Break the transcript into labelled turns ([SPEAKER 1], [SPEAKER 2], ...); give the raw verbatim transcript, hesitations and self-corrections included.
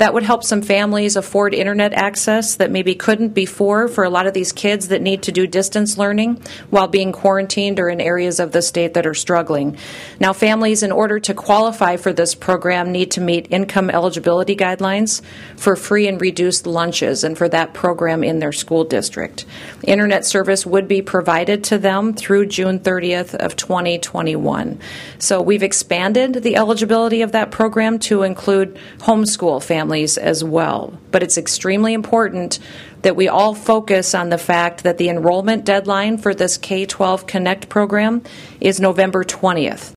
[SPEAKER 1] That would help some families afford internet access that maybe couldn't before for a lot of these kids that need to do distance learning while being quarantined or in areas of the state that are struggling. Now, families, in order to qualify for this program, need to meet income eligibility guidelines for free and reduced lunches and for that program in their school district. Internet service would be provided to them through June thirtieth of twenty twenty-one. So we've expanded the eligibility of that program to include homeschool families as well. But it's extremely important that we all focus on the fact that the enrollment deadline for this K twelve Connect program is November twentieth.